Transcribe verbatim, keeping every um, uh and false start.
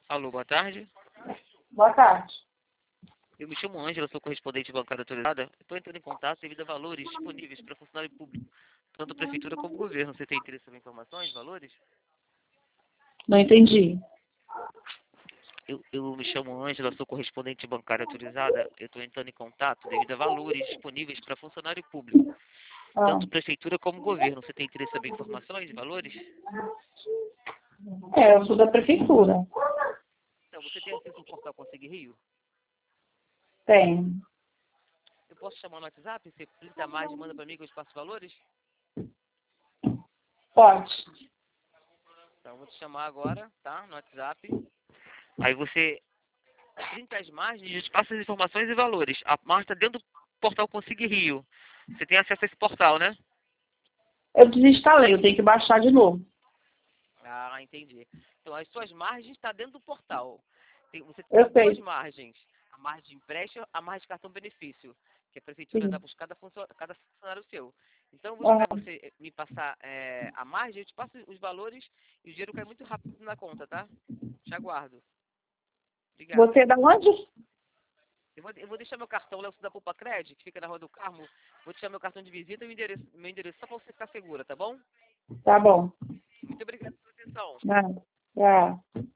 Alô, boa tarde. Boa tarde. Eu me chamo Ângela, sou correspondente bancária autorizada. Estou entrando em contato devido a valores disponíveis para funcionário público, tanto prefeitura como governo. Você tem interesse em informações, valores? Não entendi. Eu, eu me chamo Ângela, sou correspondente bancária autorizada. Eu estou entrando em contato devido a valores disponíveis para funcionário público, Ah, tanto prefeitura como governo. Você tem interesse em saber informações, valores? é, eu sou da prefeitura. Então, você tem acesso ao portal Consegue Rio? Tem. Eu posso chamar no WhatsApp? Você printa mais e manda para mim que eu te passo valores? Pode. Então, eu vou te chamar agora, tá? No WhatsApp. Aí você printa as margens e eu te passo as informações e valores. A margem está dentro do portal Consegue Rio. Você tem acesso a esse portal, né? Eu desinstalei, eu tenho que baixar de novo. Ah, entendi. Então, as suas margens estão dentro do portal. Tem- você tem Eu duas sei. margens. A margem de empréstimo, a margem de cartão-benefício, que a prefeitura dá Sim. para cada, funcio- cada funcionário seu. Então, eu vou esperar Aham. você me passar é, a margem, eu te passo os valores e o dinheiro cai muito rápido na conta, tá? Te aguardo. Obrigado. Você é da onde? Eu vou, eu vou deixar meu cartão, Léo da Poupa Cred, que fica na Rua do Carmo. Vou deixar meu cartão de visita e o endereço, meu endereço só para você ficar segura, tá bom? Tá bom. Muito obrigado pela atenção. Ah, tá.